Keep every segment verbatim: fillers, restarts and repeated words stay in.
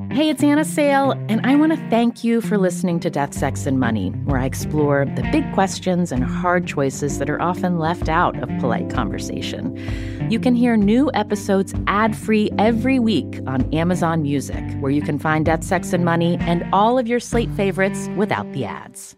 Hey, it's Anna Sale, and I want to thank you for listening to Death, Sex, and Money, where I explore the big questions and hard choices that are often left out of polite conversation. You can hear new episodes ad-free every week on Amazon Music, where you can find Death, Sex, and Money and all of your Slate favorites without the ads.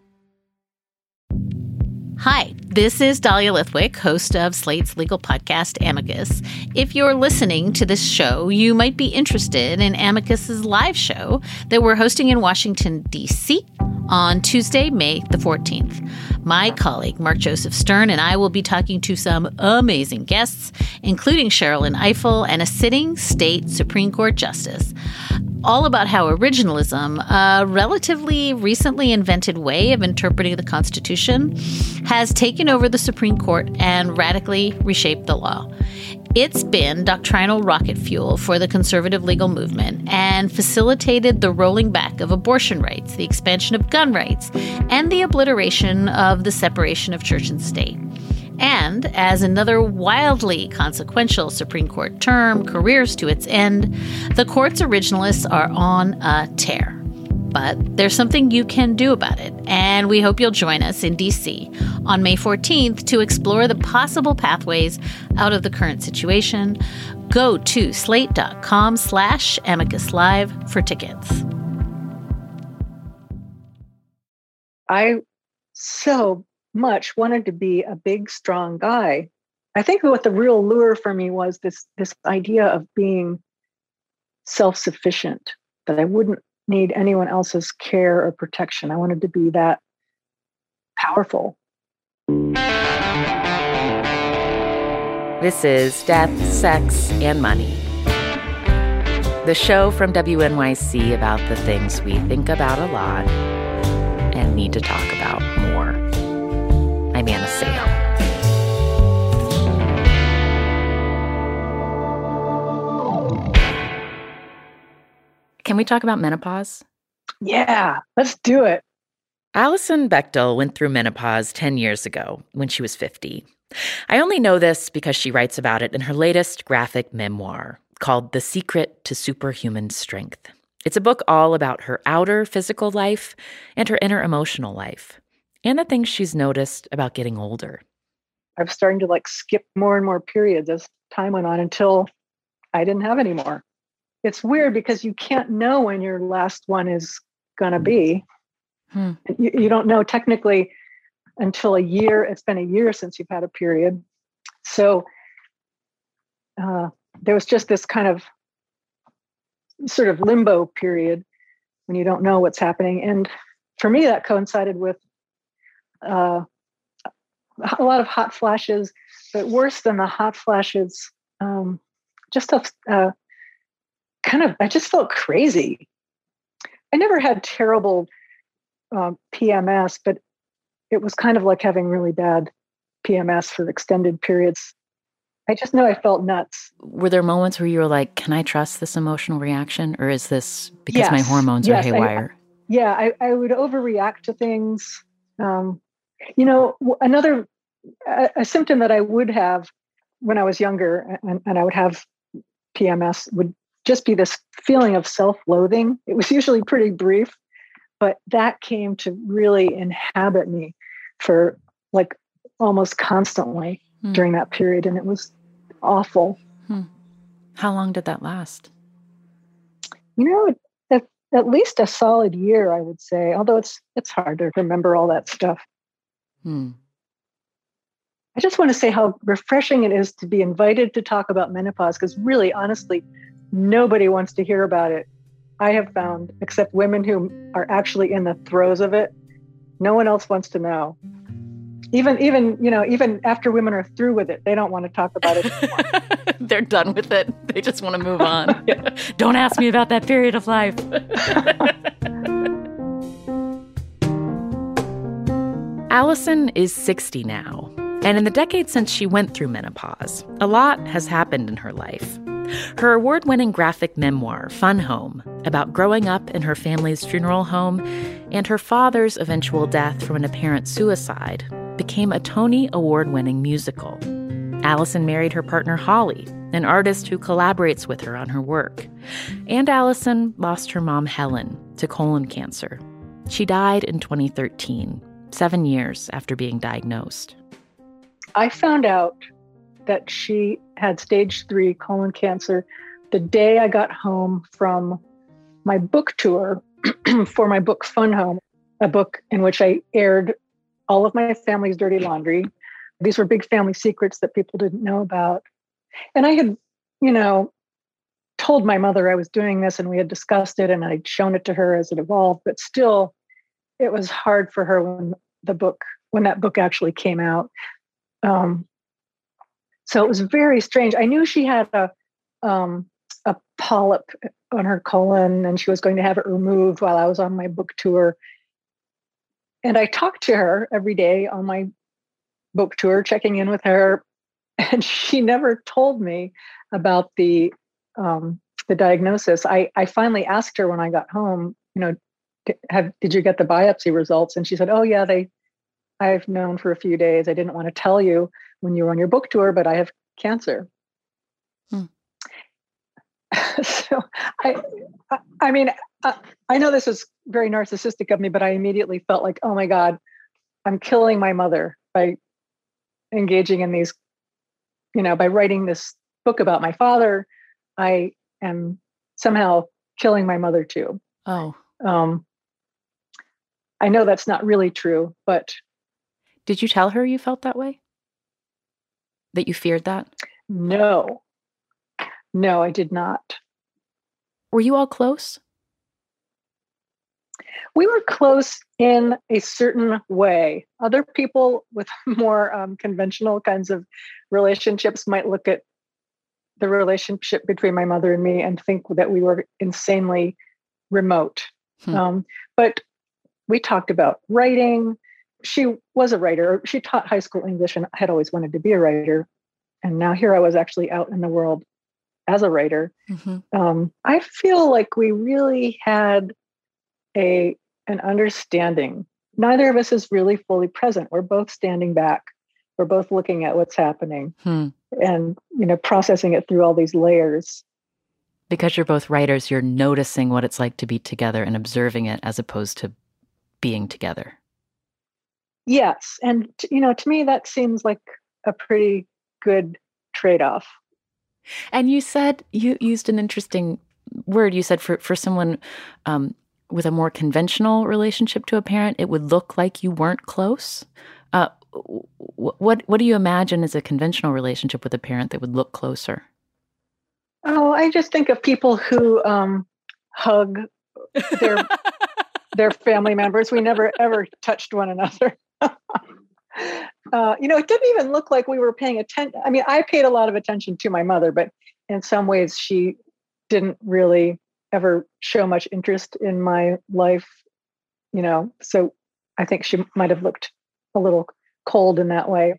Hi, this is Dahlia Lithwick, host of Slate's legal podcast, Amicus. If you're listening to this show, you might be interested in Amicus's live show that we're hosting in Washington, D C on Tuesday, May the fourteenth. My colleague, Mark Joseph Stern, and I will be talking to some amazing guests, including Sherrilyn Ifill and a sitting state Supreme Court justice, all about how originalism, a relatively recently invented way of interpreting the Constitution, has taken over the Supreme Court and radically reshaped the law. It's been doctrinal rocket fuel for the conservative legal movement and facilitated the rolling back of abortion rights, the expansion of gun rights, and the obliteration of the separation of church and state. And as another wildly consequential Supreme Court term careers to its end, the court's originalists are on a tear. But there's something you can do about it, and we hope you'll join us in D C on May fourteenth to explore the possible pathways out of the current situation. Go to slate.com slash amicus live for tickets. I so much wanted to be a big, strong guy. I think what the real lure for me was this, this idea of being self-sufficient, that I wouldn't need anyone else's care or protection. I wanted to be that powerful. This is Death, Sex, and Money, the show from W N Y C about the things we think about a lot and need to talk about more. I'm Anna Sale. Can we talk about menopause? Yeah, let's do it. Alison Bechdel went through menopause ten years ago when she was fifty. I only know this because she writes about it in her latest graphic memoir called The Secret to Superhuman Strength. It's a book all about her outer physical life and her inner emotional life, and the things she's noticed about getting older. I was starting to like skip more and more periods as time went on until I didn't have any more. It's weird because you can't know when your last one is going to be. Hmm. You, you don't know technically until a year. It's been a year since you've had a period. So uh, there was just this kind of sort of limbo period when you don't know what's happening. And for me, that coincided with uh, a lot of hot flashes, but worse than the hot flashes, um, just a uh, kind of, I just felt crazy. I never had terrible um, P M S, but it was kind of like having really bad P M S for extended periods. I just know I felt nuts. Were there moments where you were like, can I trust this emotional reaction? Or is this because yes. my hormones yes, are haywire? I, yeah, I, I would overreact to things. Um, you know, another, a, a symptom that I would have when I was younger and, and I would have P M S would just be this feeling of self-loathing. It was usually pretty brief, but that came to really inhabit me for like almost constantly hmm. during that period. And it was awful. Hmm. How long did that last? You know, at, at least a solid year, I would say, although it's, it's hard to remember all that stuff. Hmm. I just want to say how refreshing it is to be invited to talk about menopause, because really, honestly, nobody wants to hear about it. I have found, except women who are actually in the throes of it, no one else wants to know. Even, even, you know, even after women are through with it, they don't want to talk about it anymore. They're done with it. They just want to move on. Yeah. Don't ask me about that period of life. Alison is sixty now, and in the decade since she went through menopause, a lot has happened in her life. Her award-winning graphic memoir, Fun Home, about growing up in her family's funeral home and her father's eventual death from an apparent suicide, became a Tony Award-winning musical. Alison married her partner Holly, an artist who collaborates with her on her work. And Allison lost her mom, Helen, to colon cancer. She died in twenty thirteen, seven years after being diagnosed. I found out that she had stage three colon cancer the day I got home from my book tour for my book Fun Home, a book in which I aired all of my family's dirty laundry. These were big family secrets that people didn't know about. And I had, you know, told my mother I was doing this, and we had discussed it, and I'd shown it to her as it evolved, but still it was hard for her when the book, when that book actually came out. Um, so it was very strange. I knew she had a, um, a polyp on her colon, and she was going to have it removed while I was on my book tour. And I talked to her every day on my book tour, checking in with her. And she never told me about the um, the diagnosis. I, I finally asked her when I got home, you know, have, did you get the biopsy results? And she said, oh, yeah, they, I've known for a few days. I didn't want to tell you when you were on your book tour, but I have cancer. Hmm. So I, I mean, I, I know this is very narcissistic of me, but I immediately felt like, oh my God, I'm killing my mother by engaging in these, you know, by writing this book about my father. I am somehow killing my mother too. Oh. Um, I know that's not really true, but. Did you tell her you felt that way? That you feared that? No. No, I did not. Were you all close? We were close in a certain way. Other people with more um, conventional kinds of relationships might look at the relationship between my mother and me and think that we were insanely remote. Hmm. Um, but we talked about writing. She was a writer. She taught high school English and had always wanted to be a writer. And now here I was actually out in the world as a writer. Mm-hmm. Um, I feel like we really had a an understanding. Neither of us is really fully present. We're both standing back. We're both looking at what's happening hmm. and, you know, processing it through all these layers. Because you're both writers, you're noticing what it's like to be together and observing it as opposed to being together. Yes. And, you know, to me, that seems like a pretty good trade-off. And you said, you used an interesting word. You said for, for someone um, with a more conventional relationship to a parent, it would look like you weren't close. Uh, what what do you imagine as a conventional relationship with a parent that would look closer? Oh, I just think of people who um, hug their their family members. We never ever touched one another. uh, you know, it didn't even look like we were paying attention. I mean, I paid a lot of attention to my mother, but in some ways, she didn't really ever show much interest in my life. You know, so I think she might have looked a little cold in that way.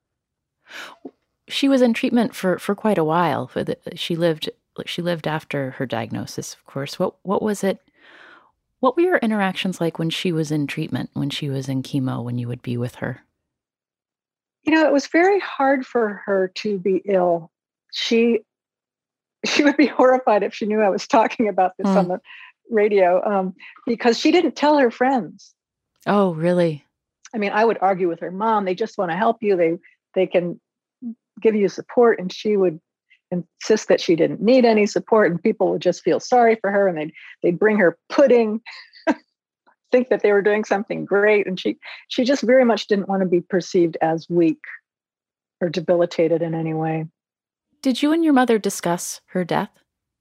She was in treatment for, for quite a while. For the, she lived she lived after her diagnosis, of course. What what was it? What were your interactions like when she was in treatment, when she was in chemo, when you would be with her? You know, it was very hard for her to be ill. She she would be horrified if she knew I was talking about this mm. on the radio, um, because she didn't tell her friends. Oh, really? I mean, I would argue with her mom. They just want to help you. They they can give you support. And she would insist that she didn't need any support. And people would just feel sorry for her. And they'd, they'd bring her pudding, think that they were doing something great. And she, she just very much didn't want to be perceived as weak or debilitated in any way. Did you and your mother discuss her death?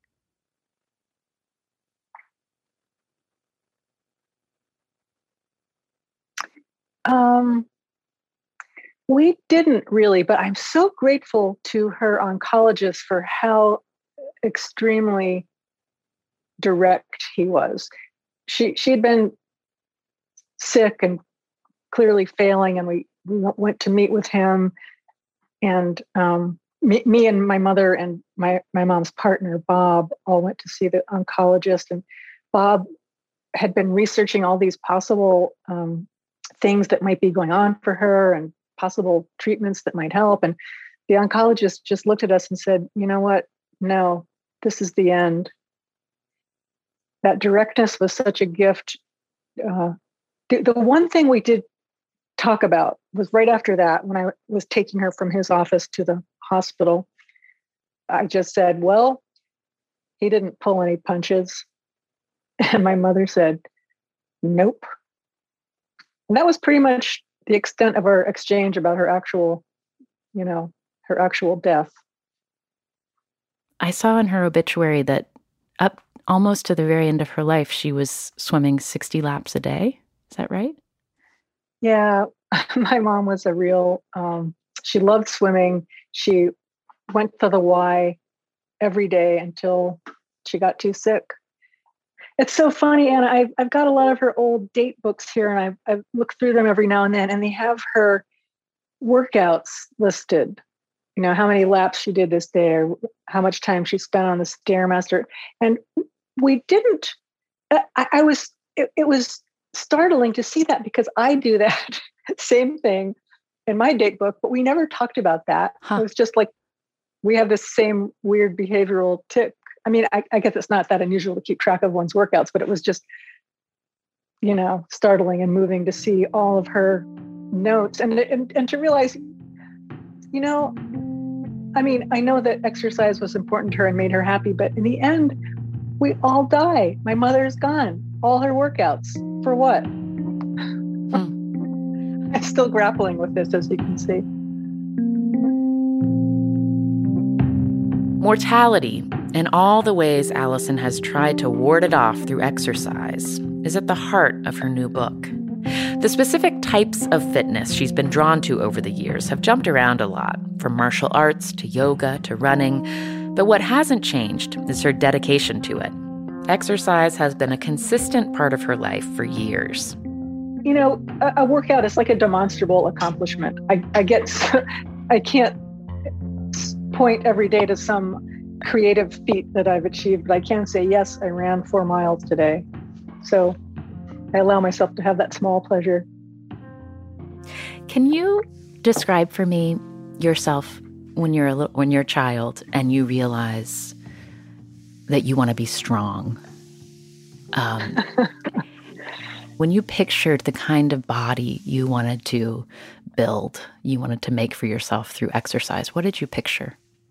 Um, we didn't really, but I'm so grateful to her oncologist for how extremely direct he was. She she'd been sick and clearly failing, and we, we went to meet with him. And um, me, me and my mother and my my mom's partner Bob all went to see the oncologist. And Bob had been researching all these possible um, things that might be going on for her and possible treatments that might help. And the oncologist just looked at us and said, you know what? No, this is the end. That directness was such a gift. Uh, the, the one thing we did talk about was right after that, when I was taking her from his office to the hospital, I just said, well, he didn't pull any punches. And my mother said, nope. And that was pretty much the extent of our exchange about her actual, you know, her actual death. I saw in her obituary that up almost to the very end of her life, she was swimming sixty laps a day. Is that right? Yeah. My mom was a real, um, she loved swimming. She went to the Y every day until she got too sick. It's so funny, Anna. I've, I've got a lot of her old date books here, and I've, I've looked through them every now and then, and they have her workouts listed. You know, how many laps she did this day, or how much time she spent on the Stairmaster. And we didn't, I, I was, it, it was startling to see that, because I do that same thing in my date book, but we never talked about that. Huh. It was just like, we have this same weird behavioral tick. I mean, I, I guess it's not that unusual to keep track of one's workouts, but it was just, you know, startling and moving to see all of her notes and, and, and to realize, you know, I mean, I know that exercise was important to her and made her happy, but in the end, we all die. My mother's gone. All her workouts. For what? Hmm. I'm still grappling with this, as you can see. Mortality, in all the ways Allison has tried to ward it off through exercise, is at the heart of her new book. The specific types of fitness she's been drawn to over the years have jumped around a lot, from martial arts to yoga to running. But what hasn't changed is her dedication to it. Exercise has been a consistent part of her life for years. You know, a, a workout is like a demonstrable accomplishment. I, I get, I can't point every day to some creative feat that I've achieved, but I can say, yes, I ran four miles today. So I allow myself to have that small pleasure. Can you describe for me yourself when you're a little, when you're a child and you realize that you want to be strong? Um, when you pictured the kind of body you wanted to build, you wanted to make for yourself through exercise, what did you picture?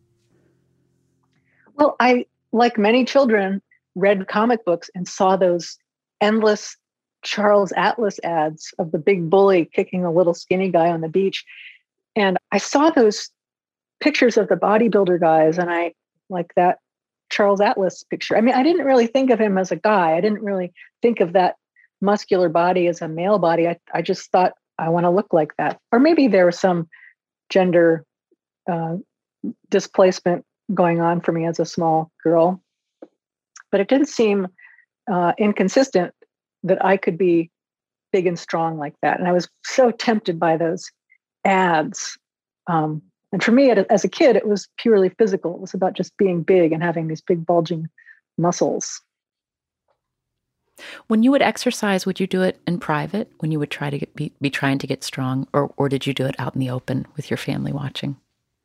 Well, I, like many children, read comic books and saw those endless Charles Atlas ads of the big bully kicking a little skinny guy on the beach. And I saw those pictures of the bodybuilder guys, and I like that Charles Atlas picture. I mean, I didn't really think of him as a guy. I didn't really think of that muscular body as a male body. I, I just thought, I want to look like that. Or maybe there was some gender uh, displacement going on for me as a small girl. But it didn't seem uh, inconsistent that I could be big and strong like that. And I was so tempted by those ads. Um, and for me, as a kid, it was purely physical. It was about just being big and having these big bulging muscles. When you would exercise, would you do it in private when you would try to get, be, be trying to get strong, or, or did you do it out in the open with your family watching?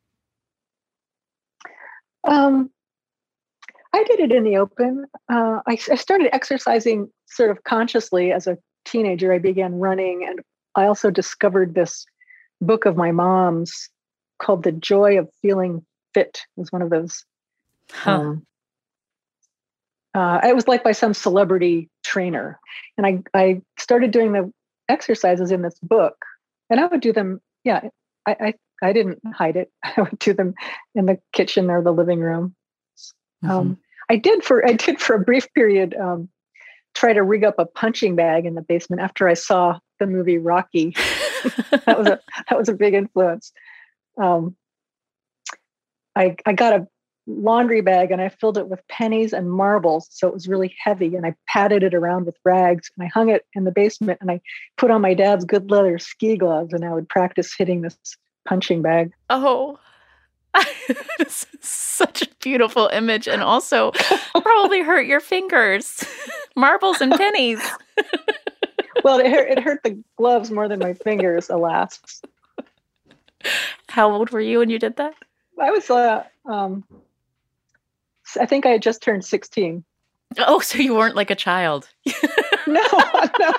Um, I did it in the open. Uh, I, I started exercising sort of consciously as a teenager. I began running, and I also discovered this book of my mom's called The Joy of Feeling Fit. It was one of those. Huh. Um, uh, it was like by some celebrity trainer. And I, I started doing the exercises in this book, and I would do them. Yeah, I, I, I didn't hide it. I would do them in the kitchen or the living room. Mm-hmm. Um, I did for, I did for a brief period, um, try to rig up a punching bag in the basement after I saw the movie Rocky. that was a, that was a big influence. Um, I, I got a laundry bag and I filled it with pennies and marbles. So it was really heavy, and I patted it around with rags, and I hung it in the basement, and I put on my dad's good leather ski gloves, and I would practice hitting this punching bag. Oh, this is such a beautiful image, and also probably hurt your fingers. Marbles and pennies. Well, it hurt, it hurt the gloves more than my fingers, alas. How old were you when you did that? I was, uh, um, I think I had just turned sixteen. Oh, so you weren't like a child. No, no.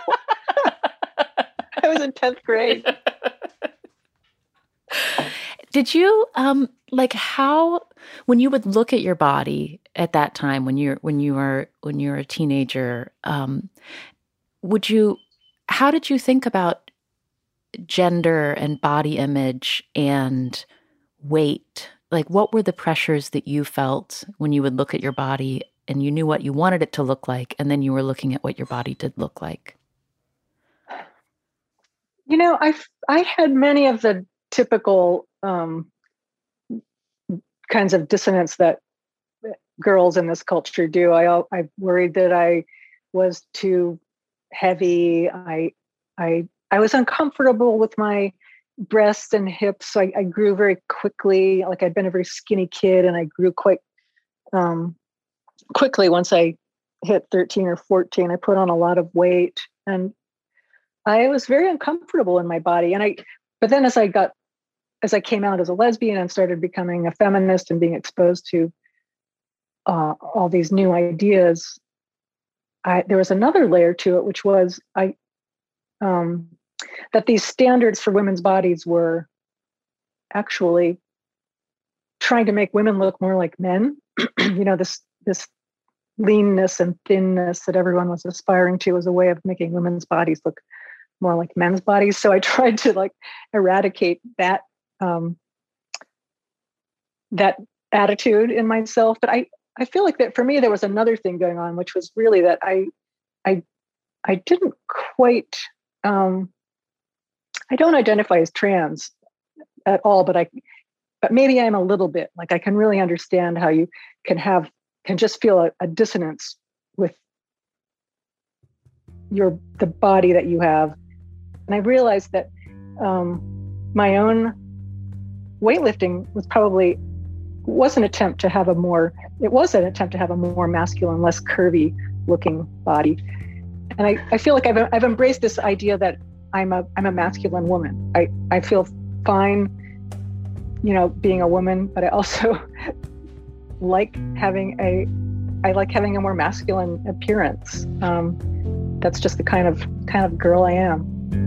I was in tenth grade. Did you, um, like how, when you would look at your body at that time, when you're, when you were, when you were a teenager, um, would you, how did you think about gender and body image and weight? Like, what were the pressures that you felt when you would look at your body and you knew what you wanted it to look like, and then you were looking at what your body did look like? You know, I I had many of the typical um, kinds of dissonance that girls in this culture do. I I worried that I was too heavy. I I I was uncomfortable with my breasts and hips. So I, I grew very quickly. Like I'd been a very skinny kid, and I grew quite um, quickly once I hit thirteen or fourteen. I put on a lot of weight, and I was very uncomfortable in my body. And I, but then as I got, as I came out as a lesbian and started becoming a feminist and being exposed to uh, all these new ideas, I, there was another layer to it, which was I, um, that these standards for women's bodies were actually trying to make women look more like men. You know, this this leanness and thinness that everyone was aspiring to as a way of making women's bodies look more like men's bodies. So I tried to like eradicate that um, that attitude in myself. But I I feel like that for me there was another thing going on, which was really that I I I didn't quite um, I don't identify as trans at all, but I but maybe I'm a little bit. Like I can really understand how you can have can just feel a, a dissonance with your the body that you have. And I realized that um, my own weightlifting was probably was an attempt to have a more it was an attempt to have a more masculine, less curvy looking body. And I, I feel like I've I've embraced this idea that I'm a I'm a masculine woman. I, I feel fine, you know, being a woman, but I also like having a I like having a more masculine appearance. Um, that's just the kind of kind of girl I am.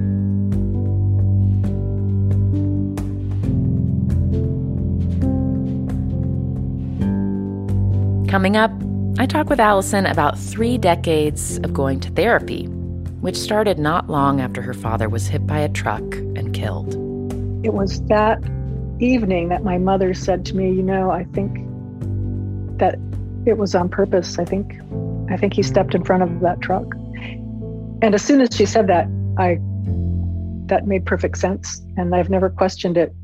Coming up, I talk with Allison about three decades of going to therapy, which started not long after her father was hit by a truck and killed. It was that evening that my mother said to me, you know, I think that it was on purpose. I think, I think he stepped in front of that truck. And as soon as she said that, I, that made perfect sense. And I've never questioned it.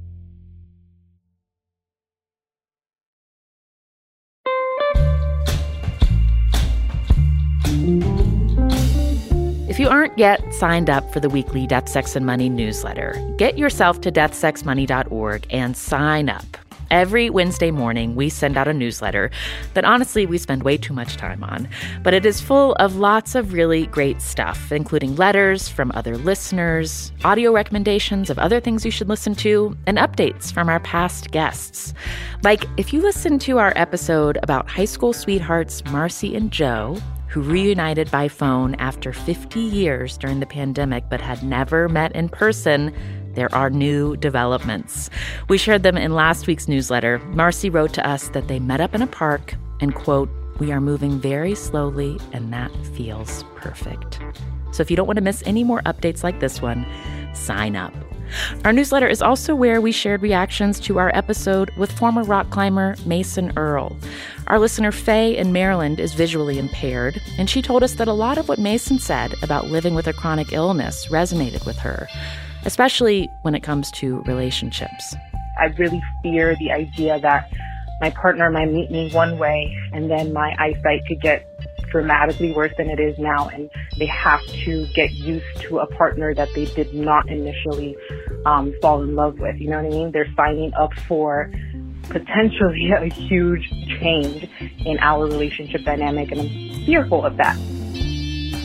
If you aren't yet signed up for the weekly Death, Sex, and Money newsletter, get yourself to death sex money dot org and sign up. Every Wednesday morning, we send out a newsletter that honestly we spend way too much time on, but it is full of lots of really great stuff, including letters from other listeners, audio recommendations of other things you should listen to, and updates from our past guests. Like if you listen to our episode about high school sweethearts Marcy and Joe, who reunited by phone after fifty years during the pandemic but had never met in person, there are new developments. We shared them in last week's newsletter. Marcy wrote to us that they met up in a park and, quote, "We are moving very slowly and that feels perfect." So if you don't want to miss any more updates like this one, sign up. Our newsletter is also where we shared reactions to our episode with former rock climber Mason Earl. Our listener Faye in Maryland is visually impaired, and she told us that a lot of what Mason said about living with a chronic illness resonated with her, especially when it comes to relationships. I really fear the idea that my partner might meet me one way and then my eyesight could get dramatically worse than it is now, and they have to get used to a partner that they did not initially um, fall in love with. You know what I mean? They're signing up for potentially a huge change in our relationship dynamic, and I'm fearful of that.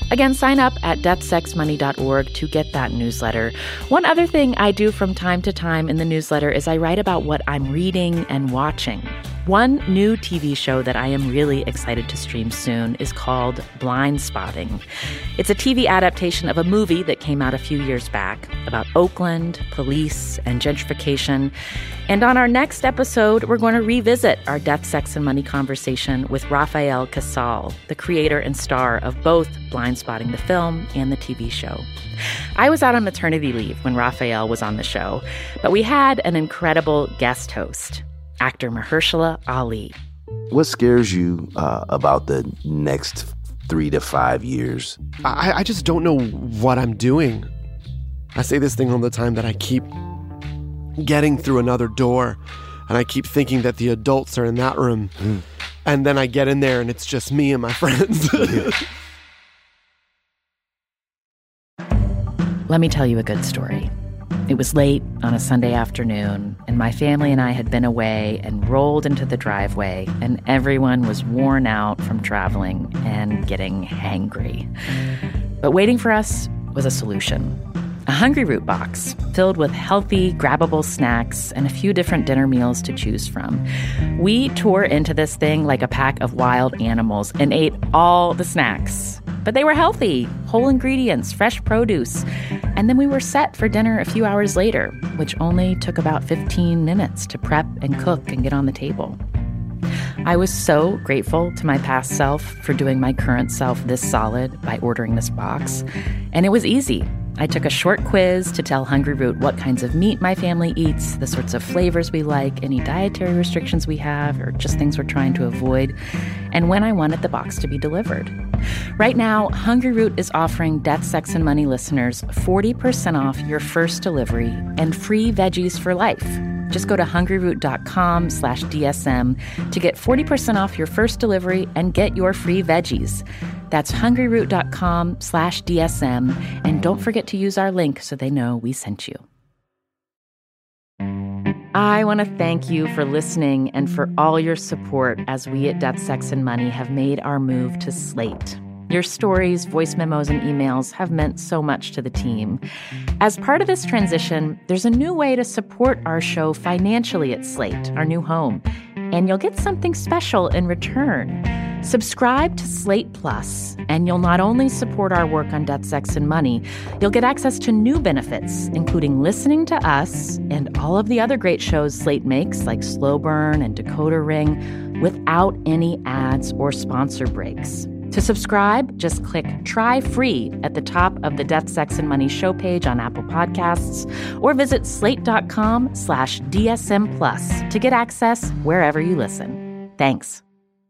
Again, sign up at death sex money dot org to get that newsletter. One other thing I do from time to time in the newsletter is I write about what I'm reading and watching. One new T V show that I am really excited to stream soon is called Blindspotting. It's a T V adaptation of a movie that came out a few years back about Oakland, police, and gentrification. And on our next episode, we're going to revisit our Death, Sex, and Money conversation with Rafael Casal, the creator and star of both Blindspotting the film and the T V show. I was out on maternity leave when Rafael was on the show, but we had an incredible guest host, actor Mahershala Ali. What scares you uh, about the next three to five years? I, I just don't know what I'm doing. I say this thing all the time that I keep getting through another door, and I keep thinking that the adults are in that room. Mm. And then I get in there and it's just me and my friends. Let me tell you a good story. It was late on a Sunday afternoon, and my family and I had been away and rolled into the driveway, and everyone was worn out from traveling and getting hangry. But waiting for us was a solution. A Hungryroot box filled with healthy, grabbable snacks and a few different dinner meals to choose from. We tore into this thing like a pack of wild animals and ate all the snacks. But they were healthy, whole ingredients, fresh produce. And then we were set for dinner a few hours later, which only took about fifteen minutes to prep and cook and get on the table. I was so grateful to my past self for doing my current self this solid by ordering this box. And it was easy. I took a short quiz to tell Hungryroot what kinds of meat my family eats, the sorts of flavors we like, any dietary restrictions we have, or just things we're trying to avoid, and when I wanted the box to be delivered. Right now, Hungryroot is offering Death, Sex, and Money listeners forty percent off your first delivery and free veggies for life. Just go to hungryroot.com slash DSM to get forty percent off your first delivery and get your free veggies. That's hungryroot.com slash DSM. And don't forget to use our link so they know we sent you. I want to thank you for listening and for all your support as we at Death, Sex, and Money have made our move to Slate. Your stories, voice memos, and emails have meant so much to the team. As part of this transition, there's a new way to support our show financially at Slate, our new home, and you'll get something special in return. Subscribe to Slate Plus, and you'll not only support our work on Death, Sex, and Money, you'll get access to new benefits, including listening to us and all of the other great shows Slate makes, like Slow Burn and Decoder Ring, without any ads or sponsor breaks. To subscribe, just click Try Free at the top of the Death, Sex, and Money show page on Apple Podcasts, or visit slate.com slash DSM Plus to get access wherever you listen. Thanks.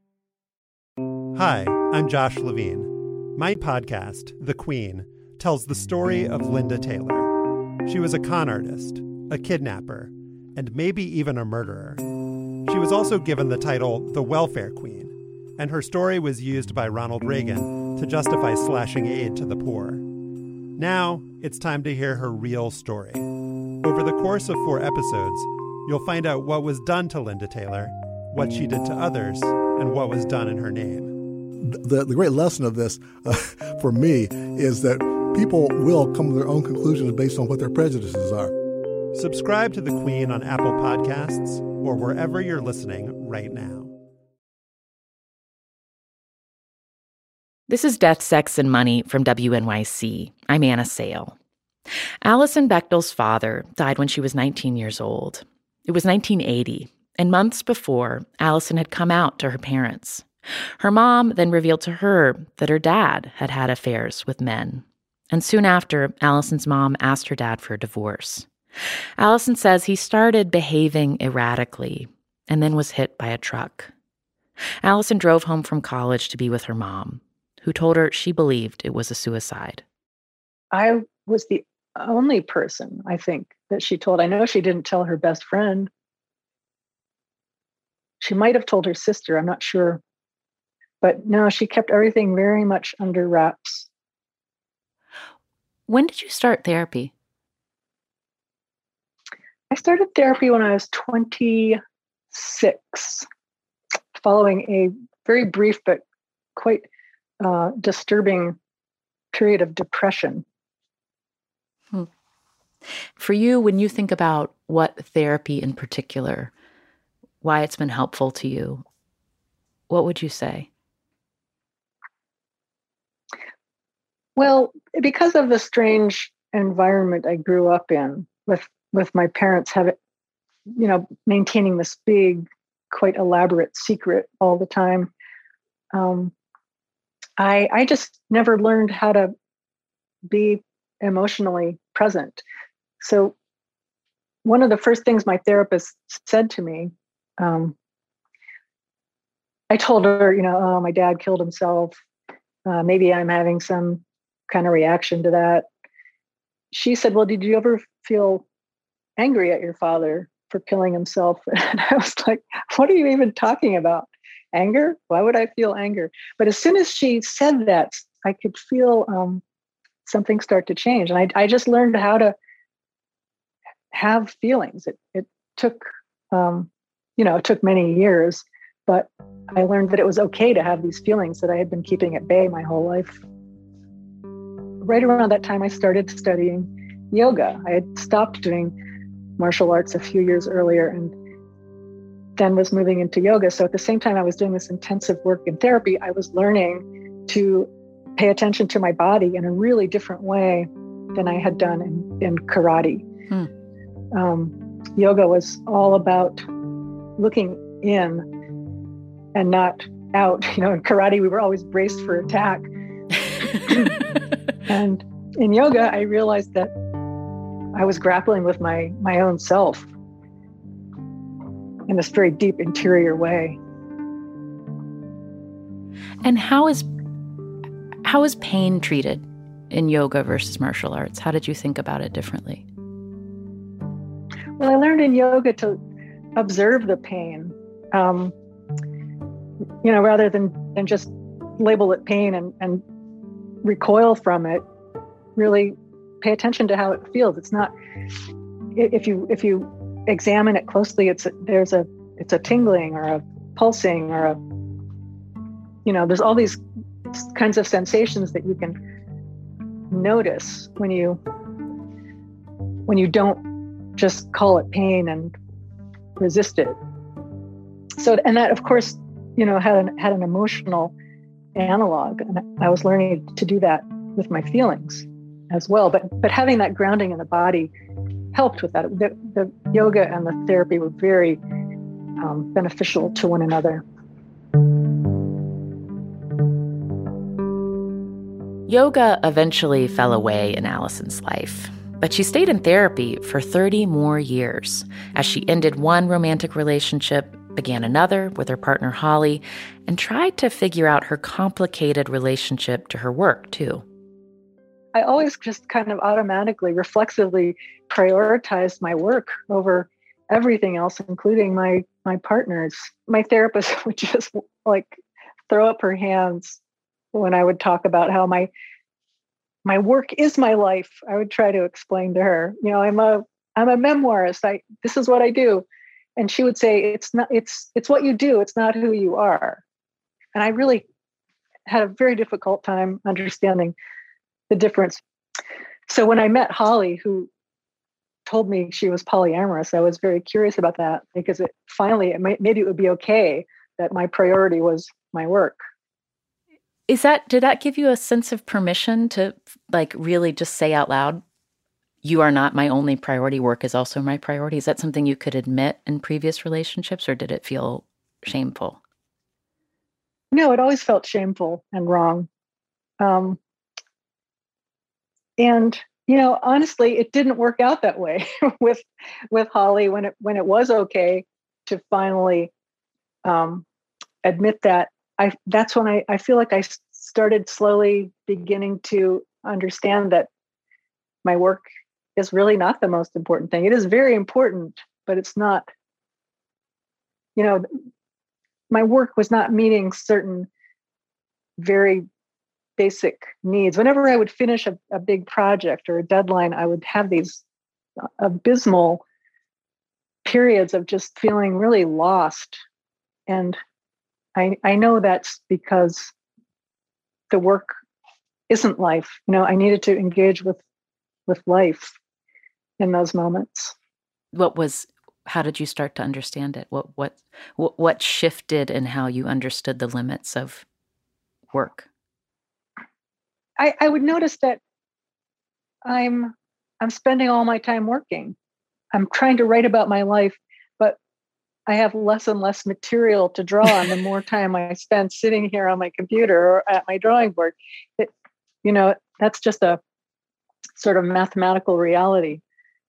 Hi, I'm Josh Levine. My podcast, The Queen, tells the story of Linda Taylor. She was a con artist, a kidnapper, and maybe even a murderer. She was also given the title the Welfare Queen, and her story was used by Ronald Reagan to justify slashing aid to the poor. Now, it's time to hear her real story. Over the course of four episodes, you'll find out what was done to Linda Taylor, what she did to others, and what was done in her name. The, the great lesson of this, uh, for me, is that people will come to their own conclusions based on what their prejudices are. Subscribe to The Queen on Apple Podcasts or wherever you're listening right now. This is Death, Sex, and Money from W N Y C. I'm Anna Sale. Alison Bechdel's father died when she was nineteen years old. It was nineteen eighty, and months before, Alison had come out to her parents. Her mom then revealed to her that her dad had had affairs with men. And soon after, Alison's mom asked her dad for a divorce. Alison says he started behaving erratically and then was hit by a truck. Alison drove home from college to be with her mom, who told her she believed it was a suicide. I was the only person, I think, that she told. I know she didn't tell her best friend. She might have told her sister, I'm not sure. But no, she kept everything very much under wraps. When did you start therapy? I started therapy when I was twenty-six, following a very brief but quite uh, disturbing period of depression. Hmm. For you, when you think about what therapy in particular, why it's been helpful to you, what would you say? Well, because of the strange environment I grew up in, with with my parents having, you know, maintaining this big, quite elaborate secret all the time, um, I I just never learned how to be emotionally present. So one of the first things my therapist said to me, um, I told her, you know, oh, my dad killed himself. Uh, maybe I'm having some kind of reaction to that. She said, well, did you ever feel angry at your father for killing himself? And I was like, what are you even talking about? Anger? Why would I feel anger? But as soon as she said that, I could feel um, something start to change. And I, I just learned how to have feelings. It, it took, um, you know, it took many years, but I learned that it was okay to have these feelings that I had been keeping at bay my whole life. Right around that time, I started studying yoga. I had stopped doing martial arts a few years earlier and then was moving into yoga. So at the same time I was doing this intensive work in therapy, I was learning to pay attention to my body in a really different way than I had done in, in karate. Hmm. Um, yoga was all about looking in and not out. You know, in karate, we were always braced for attack. And in yoga, I realized that I was grappling with my my own self in this very deep interior way. And how is how is pain treated in yoga versus martial arts? How did you think about it differently? Well, I learned in yoga to observe the pain, um, you know, rather than, than just label it pain and, and recoil from it. Really pay attention to how it feels. It's not, if you if you examine it closely, it's a, there's a it's a tingling or a pulsing or a, you know, there's all these kinds of sensations that you can notice when you when you don't just call it pain and resist it. So, and that of course, you know, had an had an emotional analog, and I was learning to do that with my feelings as well. But but having that grounding in the body helped with that. The, the yoga and the therapy were very um, beneficial to one another. Yoga eventually fell away in Allison's life, but she stayed in therapy for thirty more years as she ended one romantic relationship, began another with her partner Holly, and tried to figure out her complicated relationship to her work, too. I always just kind of automatically, reflexively prioritized my work over everything else, including my my partners. My therapist would just like throw up her hands when I would talk about how my my work is my life. I would try to explain to her, you know, I'm a I'm a memoirist. I this is what I do. And she would say, it's not it's it's what you do, it's not who you are. And I really had a very difficult time understanding the difference. So when I met Holly, who told me she was polyamorous, I was very curious about that, because it finally, it might, maybe it would be okay that my priority was my work. Is that, did that give you a sense of permission to like really just say out loud, you are not my only priority, work is also my priority? Is that something you could admit in previous relationships, or did it feel shameful? No, it always felt shameful and wrong. Um, And, you know, honestly, it didn't work out that way with with Holly when it when it was okay to finally um, admit that. I that's when I, I feel like I started slowly beginning to understand that my work is really not the most important thing. It is very important, but it's not, you know, my work was not meeting certain very basic needs. Whenever I would finish a, a big project or a deadline, I would have these abysmal periods of just feeling really lost. And I, I know that's because the work isn't life. You know, I needed to engage with with life in those moments. What was, how did you start to understand it? What, what, what, what shifted in how you understood the limits of work? I, I would notice that I'm, I'm spending all my time working. I'm trying to write about my life, but I have less and less material to draw on the more time I spend sitting here on my computer or at my drawing board. It, you know, that's just a sort of mathematical reality.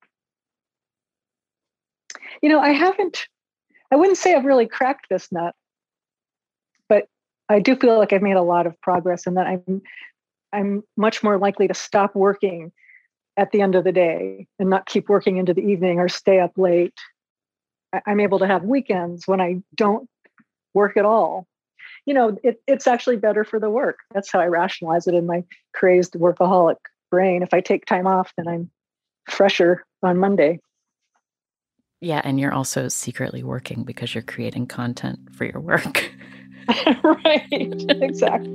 You know, I haven't, I wouldn't say I've really cracked this nut, but I do feel like I've made a lot of progress and that I'm, I'm much more likely to stop working at the end of the day and not keep working into the evening or stay up late. I'm able to have weekends when I don't work at all. You know, it, it's actually better for the work. That's how I rationalize it in my crazed workaholic brain. If I take time off, then I'm fresher on Monday. Yeah, and you're also secretly working because you're creating content for your work. Right, exactly.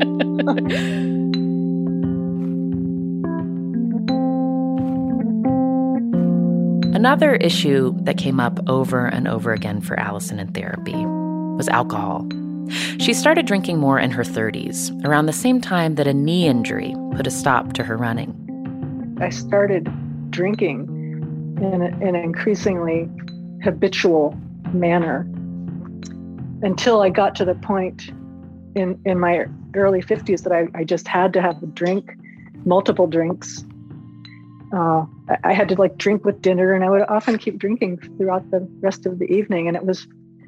Another issue that came up over and over again for Allison in therapy was alcohol. She started drinking more in her thirties, around the same time that a knee injury put a stop to her running. I started drinking in a, in an increasingly habitual manner until I got to the point in, in my early fifties that I, I just had to have a drink, multiple drinks. Uh, I had to like drink with dinner, and I would often keep drinking throughout the rest of the evening. And it was,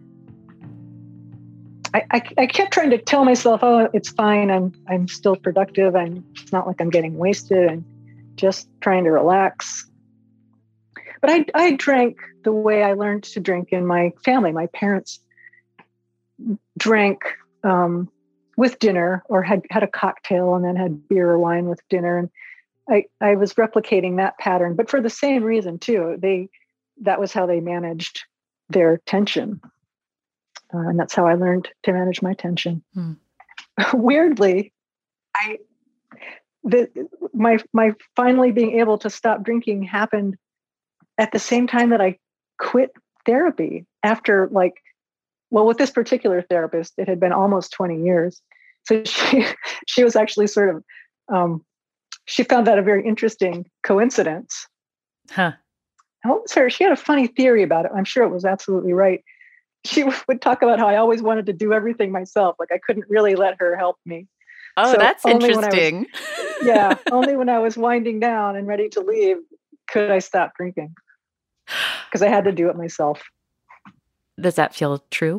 I, I, I kept trying to tell myself, oh, it's fine. I'm, I'm still productive. And it's not like I'm getting wasted and just trying to relax. But I, I drank the way I learned to drink in my family. My parents drank um, with dinner or had, had a cocktail and then had beer or wine with dinner. And I, I was replicating that pattern, but for the same reason too. They, that was how they managed their tension. Uh, and that's how I learned to manage my tension. Hmm. Weirdly, I, the, my, my finally being able to stop drinking happened at the same time that I quit therapy after like, well, with this particular therapist, it had been almost twenty years. So she, she was actually sort of, um, she found that a very interesting coincidence. Huh. What was her? She had a funny theory about it. I'm sure it was absolutely right. She would talk about how I always wanted to do everything myself. Like I couldn't really let her help me. Oh, so that's interesting. Was, yeah. Only when I was winding down and ready to leave could I stop drinking. Because I had to do it myself. Does that feel true?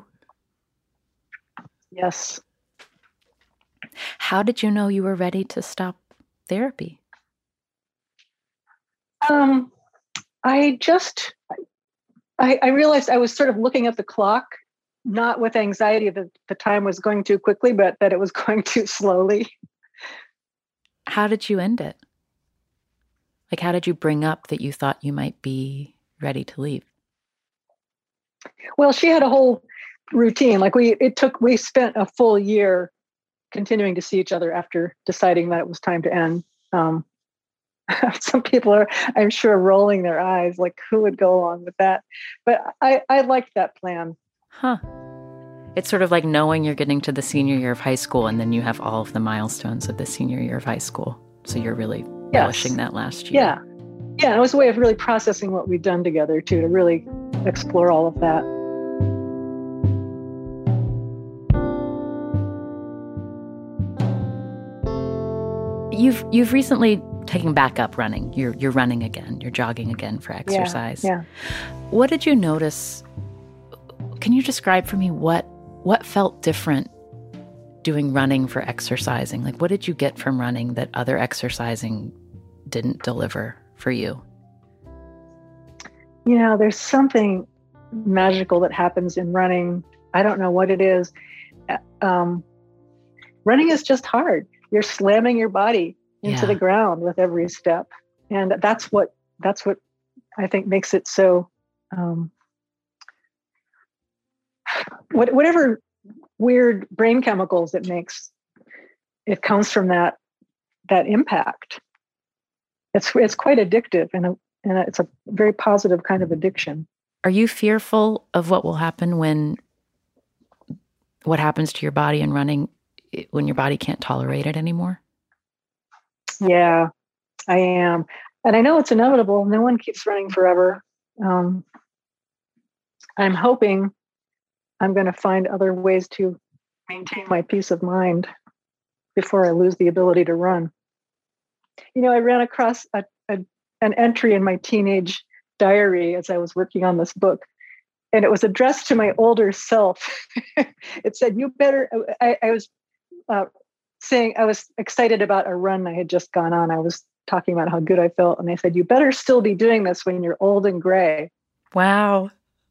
Yes. How did you know you were ready to stop therapy? Um, I just, I, I realized I was sort of looking at the clock, not with anxiety that the time was going too quickly, but that it was going too slowly. How did you end it? Like, how did you bring up that you thought you might be ready to leave? Well, she had a whole routine. Like we, it took, we spent a full year continuing to see each other after deciding that it was time to end. Um, some people are, I'm sure, rolling their eyes, like who would go along with that? But I, I liked that plan. Huh. It's sort of like knowing you're getting to the senior year of high school and then you have all of the milestones of the senior year of high school. So you're really yes. relishing that last year. Yeah. Yeah. It was a way of really processing what we'd done together too, to really explore all of that. You've you've recently taken back up running. You're you're running again. You're jogging again for exercise. Yeah, yeah. What did you notice? Can you describe for me what what felt different doing running for exercising? Like, what did you get from running that other exercising didn't deliver for you? You know, there's something magical that happens in running. I don't know what it is. Um, running is just hard. You're slamming your body into yeah. the ground with every step. And that's what, that's what I think makes it so, um, what, whatever weird brain chemicals it makes, it comes from that that impact. It's it's quite addictive, and, a, and it's a very positive kind of addiction. Are you fearful of what will happen when, what happens to your body in running when your body can't tolerate it anymore? Yeah, I am. And I know it's inevitable. No one keeps running forever. Um, I'm hoping I'm going to find other ways to maintain my peace of mind before I lose the ability to run. You know, I ran across a, a, an entry in my teenage diary as I was working on this book, and it was addressed to my older self. It said, you better, I, I was uh, saying, I was excited about a run I had just gone on. I was talking about how good I felt, and they said, you better still be doing this when you're old and gray. Wow.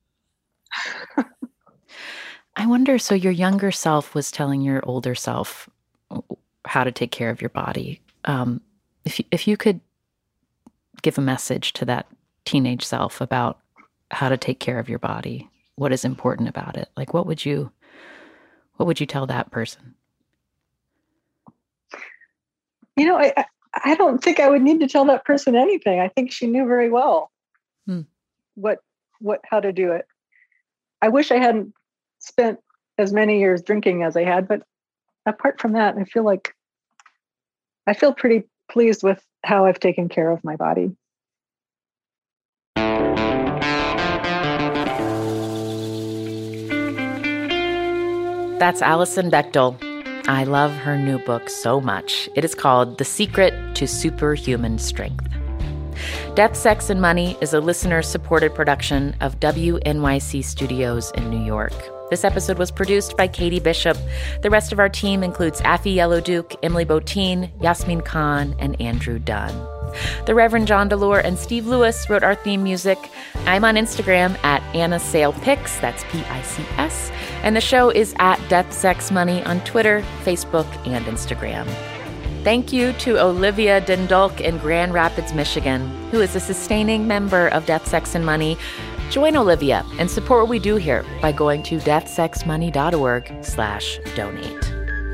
I wonder, so your younger self was telling your older self how to take care of your body. Um, if you, if you could give a message to that teenage self about how to take care of your body, what is important about it, like what would you, what would you tell that person? You know, I I don't think I would need to tell that person anything. I think she knew very well hmm. what what how to do it. I wish I hadn't spent as many years drinking as I had, but apart from that, I feel like I feel pretty pleased with how I've taken care of my body. That's Alison Bechdel. I love her new book so much. It is called The Secret to Superhuman Strength. Death, Sex, and Money is a listener-supported production of W N Y C Studios in New York. This episode was produced by Katie Bishop. The rest of our team includes Afi Yellowduke, Emily Botein, Yasmin Khan, and Andrew Dunn. The Reverend John DeLore and Steve Lewis wrote our theme music. I'm on Instagram at Anna Sale Pics, that's P I C S, and the show is at Death, Sex, Money on Twitter, Facebook, and Instagram. Thank you to Olivia Dendulk in Grand Rapids, Michigan, who is a sustaining member of Death, Sex, and Money. Join Olivia and support what we do here by going to deathsexmoney.org slash donate.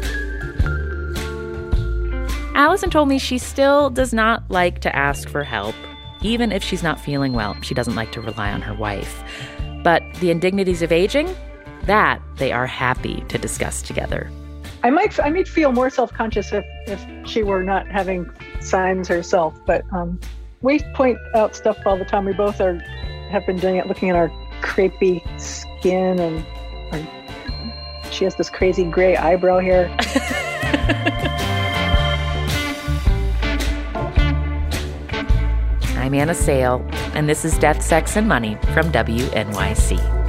Alison told me she still does not like to ask for help. Even if she's not feeling well, she doesn't like to rely on her wife. But the indignities of aging, that they are happy to discuss together. I might I might feel more self-conscious if, if she were not having signs herself, but um, we point out stuff all the time. We both are have been doing it, looking at our crepey skin, and our, she has this crazy gray eyebrow hair. I'm Anna Sale, and this is Death, Sex, and Money from W N Y C.